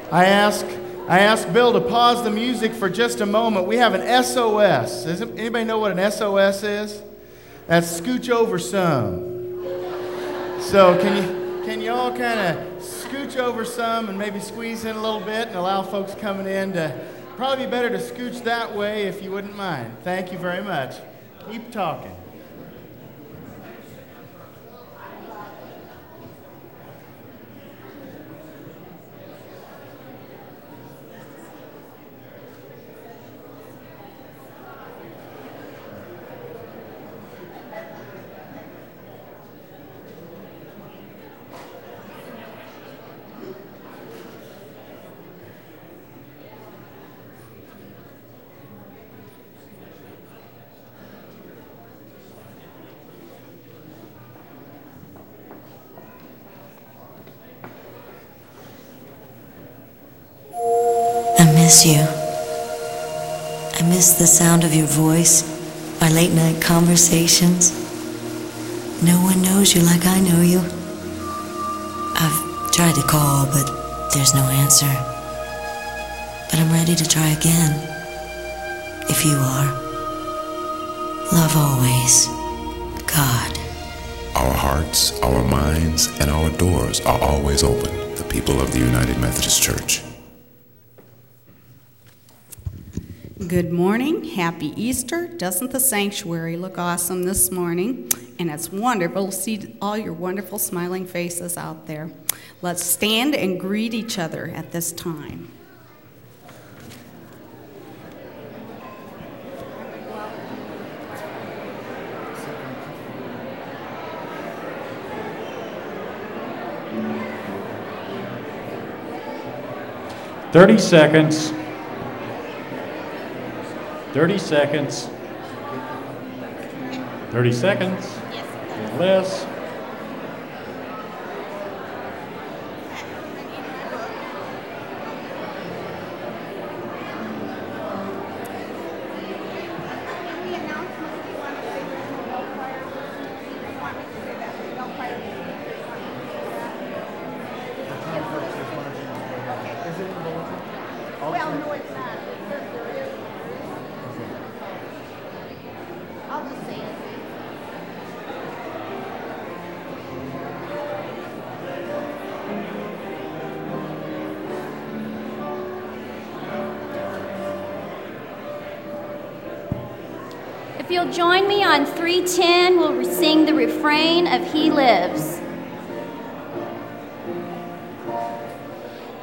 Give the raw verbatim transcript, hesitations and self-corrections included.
I ask, I ask Bill to pause the music for just a moment. We have an S O S. Does anybody know what an S O S is? That's scooch over some. So can you, can you all kind of scooch over some and maybe squeeze in a little bit and allow folks coming in to, probably be better to scooch that way if you wouldn't mind. Thank you very much. Keep talking. I miss you. I miss the sound of your voice, our late night conversations. No one knows you like I know you. I've tried to call, but there's no answer. But I'm ready to try again, if you are. Love always, God. Our hearts, our minds, and our doors are always open. The people of the United Methodist Church. Good morning. Happy Easter. Doesn't the sanctuary look awesome this morning? And it's wonderful to see all your wonderful smiling faces out there. Let's stand and greet each other at this time. Thirty seconds. Thirty seconds. Thirty seconds. Less. Well, no, it's not. There, there is. I'll just say it. If you'll join me on three ten, we'll sing the refrain of He Lives.